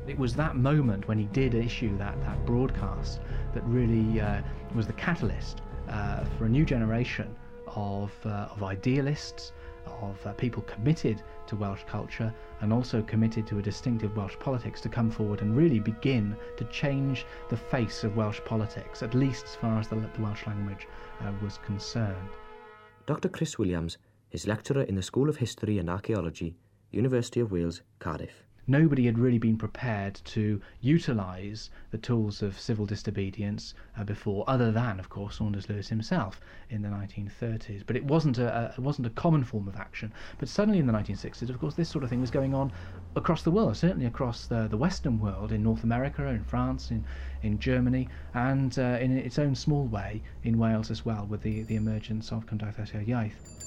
It was that moment when he did issue that broadcast that really was the catalyst for a new generation of idealists, of people committed to Welsh culture and also committed to a distinctive Welsh politics to come forward and really begin to change the face of Welsh politics, at least as far as the Welsh language was concerned. Dr Chris Williams is lecturer in the School of History and Archaeology, University of Wales, Cardiff. Nobody had really been prepared to utilise the tools of civil disobedience before, other than, of course, Saunders Lewis himself in the 1930s. But it wasn't a common form of action. But suddenly in the 1960s, of course, this sort of thing was going on across the world, certainly across the Western world, in North America, in France, in Germany, and in its own small way in Wales as well, with the emergence of Cymdeithas yr Iaith.